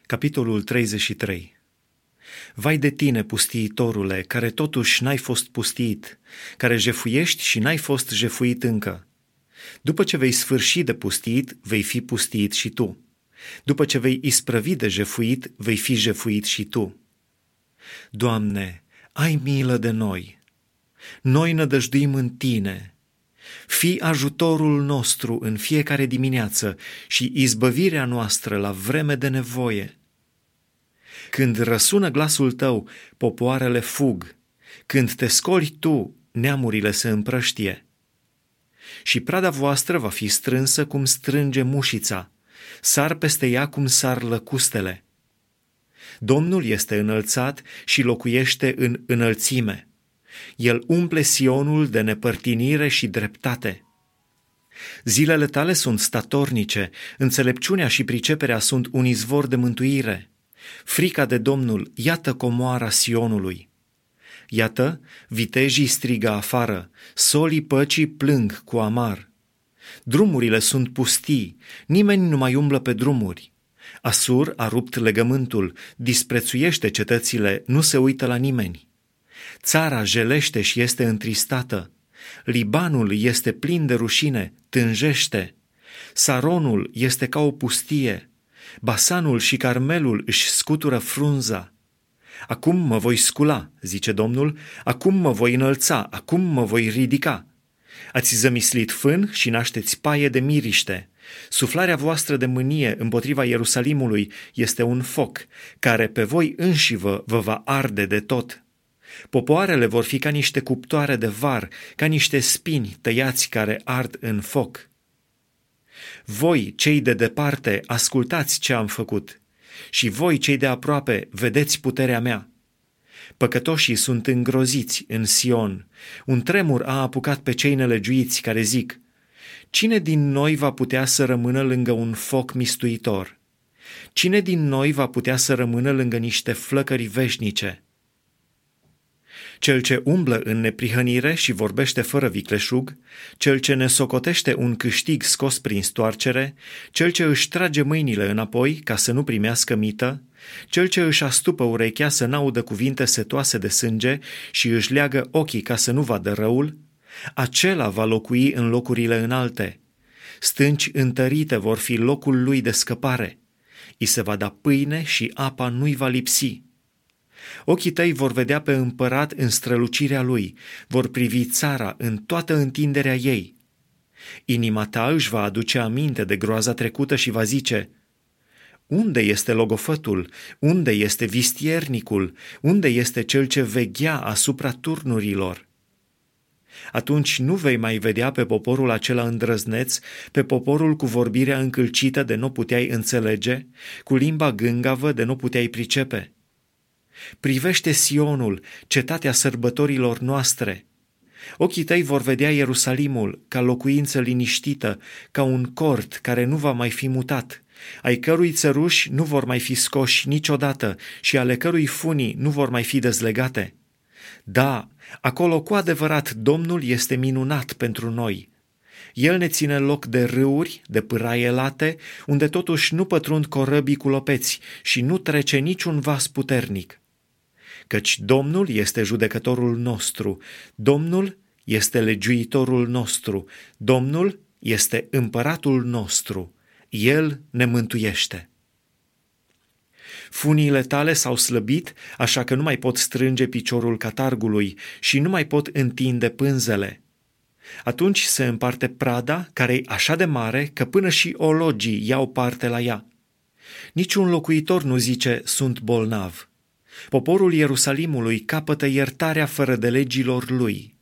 Capitolul 33. Vai de tine, pustiitorule, care totuși n-ai fost pustiit, care jefuiești și n-ai fost jefuit încă. După ce vei sfârși de pustiit, vei fi pustiit și tu. După ce vei isprăvi de jefuit, vei fi jefuit și tu. Doamne, ai milă de noi! Noi nădăjduim în Tine. Fii ajutorul nostru în fiecare dimineață și izbăvirea noastră la vreme de nevoie. Când răsună glasul Tău, popoarele fug. Când Te scoli Tu, neamurile se împrăștie. Și prada voastră va fi strânsă cum strânge mușița, sar peste ea cum sar lăcustele. Domnul este înălțat și locuiește în înălțime. El umple Sionul de nepărtinire și dreptate. Zilele Tale sunt statornice, înțelepciunea și priceperea sunt un izvor de mântuire. Frica de Domnul, iată comoara Sionului. Iată, vitejii strigă afară, solii păcii plâng cu amar. Drumurile sunt pustii, nimeni nu mai umblă pe drumuri. Asur a rupt legământul, disprețuiește cetățile, nu se uită la nimeni. Țara jelește și este întristată. Libanul este plin de rușine, tânjește. Saronul este ca o pustie. Basanul și Carmelul își scutură frunza. Acum mă voi scula, zice Domnul, acum mă voi înălța, acum mă voi ridica. Ați zămislit fân și nașteți paie de miriște. Suflarea voastră de mânie împotriva Ierusalimului este un foc, care pe voi înșivă vă va arde de tot. Popoarele vor fi ca niște cuptoare de var, ca niște spini tăiați care ard în foc. Voi, cei de departe, ascultați ce am făcut, și voi, cei de aproape, vedeți puterea mea. Păcătoșii sunt îngroziți în Sion, un tremur a apucat pe cei nelegiuiți care zic: cine din noi va putea să rămână lângă un foc mistuitor? Cine din noi va putea să rămână lângă niște flăcări veșnice? Cel ce umblă în neprihănire și vorbește fără vicleșug, cel ce ne socotește un câștig scos prin stoarcere, cel ce își trage mâinile înapoi ca să nu primească mită, cel ce își astupă urechea să n-audă cuvinte setoase de sânge și își leagă ochii ca să nu vadă răul, acela va locui în locurile înalte. Stânci întărite vor fi locul lui de scăpare. I se va da pâine și apa nu-i va lipsi. Ochii tăi vor vedea pe împărat în strălucirea lui, vor privi țara în toată întinderea ei. Inima ta își va aduce aminte de groaza trecută și va zice: unde este logofătul? Unde este vistiernicul? Unde este cel ce veghea asupra turnurilor? Atunci nu vei mai vedea pe poporul acela îndrăzneț, pe poporul cu vorbirea încălcită de nu puteai înțelege, cu limba gângavă de nu puteai pricepe. Privește Sionul, cetatea sărbătorilor noastre. Ochii tăi vor vedea Ierusalimul ca locuință liniștită, ca un cort care nu va mai fi mutat, ai cărui țăruși nu vor mai fi scoși niciodată și ale cărui funii nu vor mai fi dezlegate. Da, acolo cu adevărat Domnul este minunat pentru noi. El ne ține loc de râuri, de pâraie late, unde totuși nu pătrund corăbii cu lopeți și nu trece niciun vas puternic. Căci Domnul este judecătorul nostru, Domnul este legiuitorul nostru, Domnul este împăratul nostru, El ne mântuiește. Funiile tale s-au slăbit, așa că nu mai pot strânge piciorul catargului și nu mai pot întinde pânzele. Atunci se împarte prada, care-i așa de mare că până și ologii iau parte la ea. Niciun locuitor nu zice: sunt bolnav. Poporul Ierusalimului capătă iertarea fără de legilor lui.